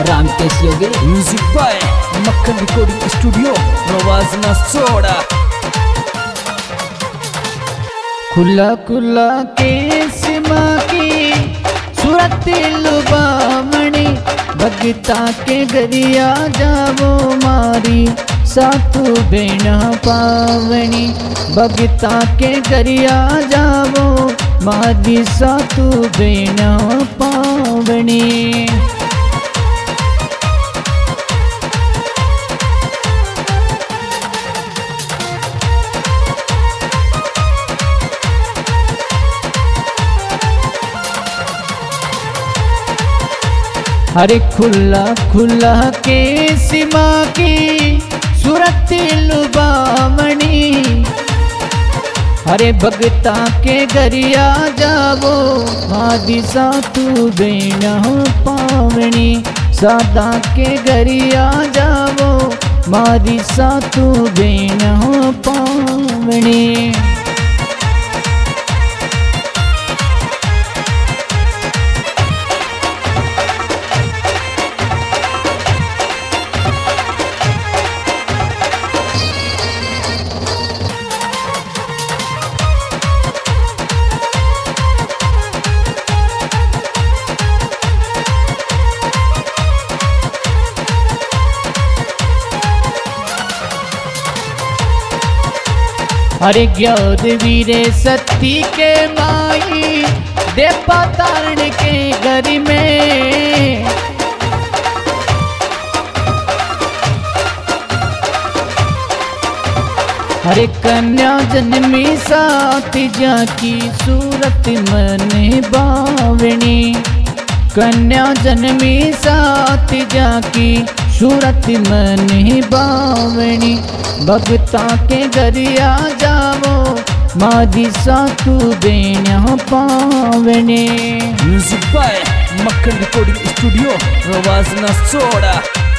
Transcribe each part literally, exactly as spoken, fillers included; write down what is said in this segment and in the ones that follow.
राम कैसियोगे music by Makkhan recording studio रवाज ना सोड़ा। खुला खुला केस माँ की सूरत लुबामणी भगता के गरिया जावो मारी सातु बेना पावनी भगता के गरिया जावो मारी सातु बेना पावनी। अरे खुला खुला के सीमा की सूरत लुबामणी अरे भगता के गरिया जावो मादी सातु बेना पावनी सादा के गरिया जावो मादी सातु बेना पावनी। अरे ग्योद वीरे सती के माई दे पातारण के घर में अरे कन्या जन्मी साथी जाकी सूरत मन बावनी कन्या जन्मी साथी जाकी सूरत मन बावनी भगता के गरिया जावो मादी सातु बेना पावनी। Music by Makkhan recording studio रवाज ना सोड़ा।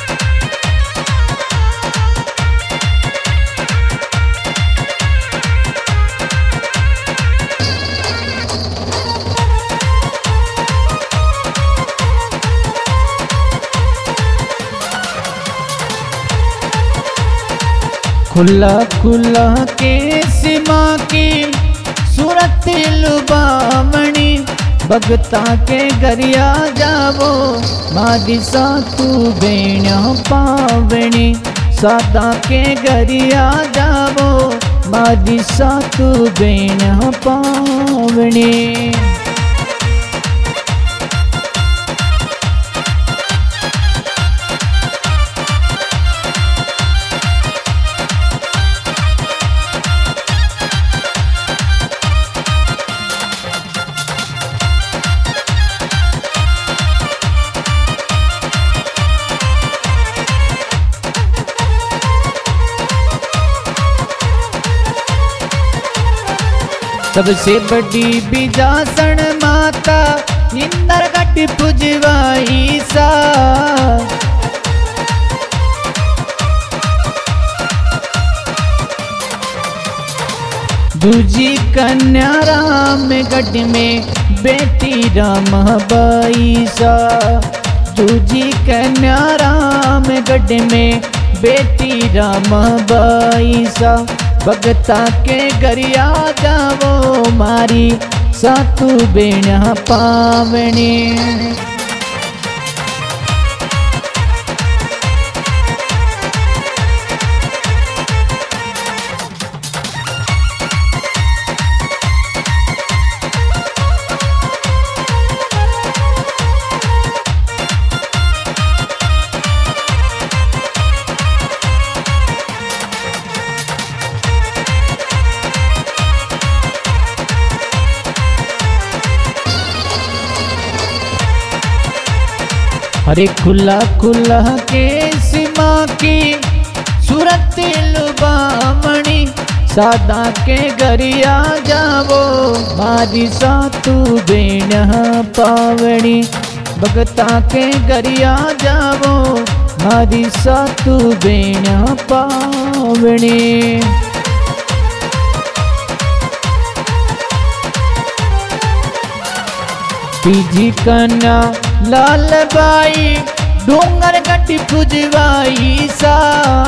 खुला खुला के सीमा की सूरत लुबामणी भगता के गरिया जावो मादी सातु बेना पावनी सादा के गरिया जावो मादी सातु बेना पावनी। सबसे बड़ी बिजासन माता इंदर गट पुजवाई सा दूजी कन्या राम गढ़ में बेटी राम बाई सा दूजी कन्या राम गढ़ में बेटी राम बाई सा भगता के गरिया जावो मारी सातु बेना पावनी। अरे खुला खुला के सीमा की सूरत लुबामणी सादा के गरिया जावो मादी सातु बेना पावनी भगता के गरिया जावो मादी सातु बेना पावनी। तीजी कन्या लाल बाई डोंगर गड्डी पुजवाई सा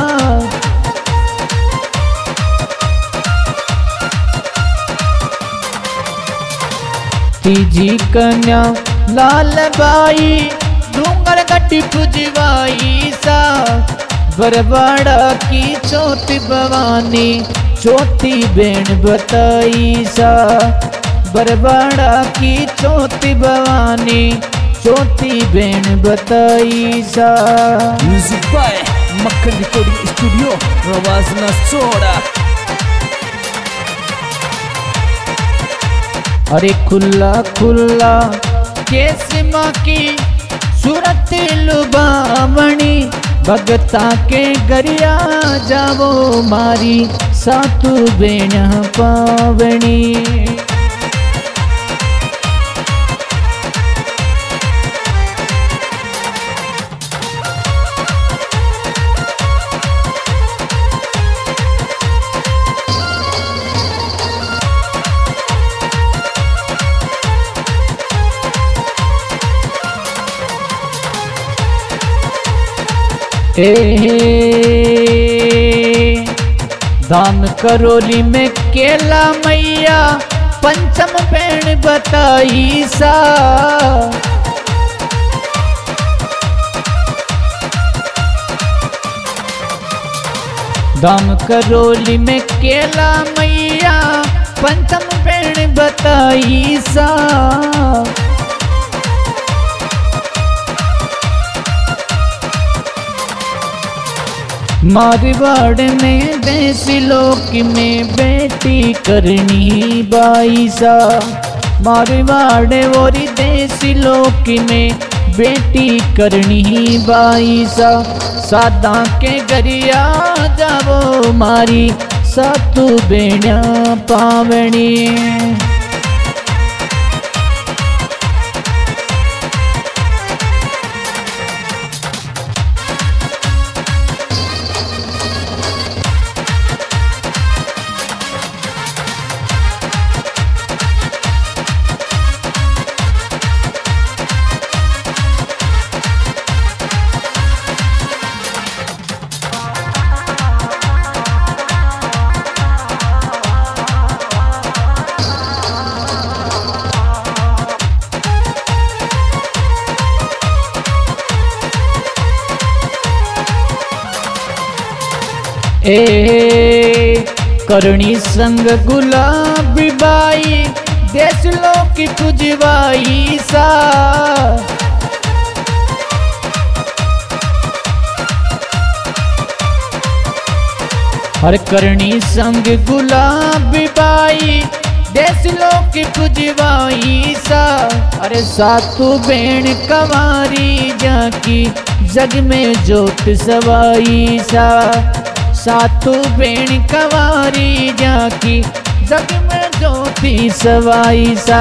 तीजी कन्या लाल बाई डोंगर गड्डी पुजवाई सा बरवाड़ा की चौथी भवानी चौथी बेन बताई सा बरवाड़ा की चौथी भवानी चौथी बेन बताई सा। Music by Makkhan recording studio रवाजना सोड़ा। अरे खुल्ला खुल्ला केस माँ की सूरत लुबावणी भगता के गरिया जावो मारी सातु बेन पावनी। ए दान करोली में केला मैया पंचम बेन बताई सा दाम करोली में केला मैया पंचम बेन बताई सा। मारवाड़ में देसी लोक में बेटी करनी बाईसा मारवाड़ और देसी लोक में बेटी करनी बाईसा। सादा के गरिया जावो मारी सातु बेन पावनी। ए करणी संग गुलाबी बाई देश लोक पुजवाई सा हर करणी संग गुलाबी बाई देश लोक पुजवाई सा। अरे सातु बेन कवारी जाकी जग में जोत सवाई सा सातु बेन कवारी जाकी जग में ज्योति सवाई सा।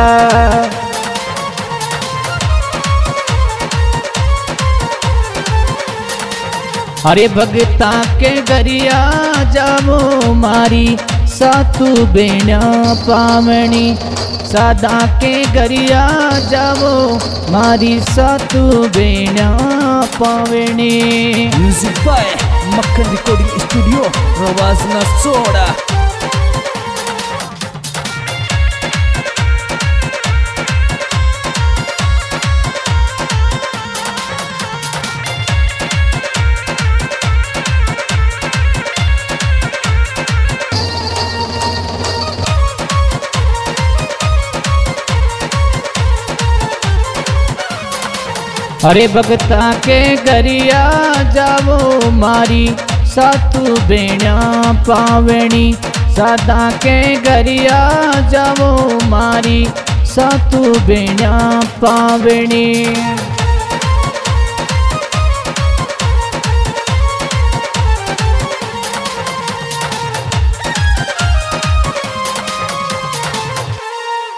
अरे भगता के गरिया जावो मारी सातु बेन पावनी सादा के गरिया जावो मारी सातु बेन पावनी। Music by Makkhan recording studio रवाजना सोड़ा। अरे भगता के गरिया जावो मारी सातु बेन पावनी सादा के गरिया जावो मारी सातु बेन पावनी।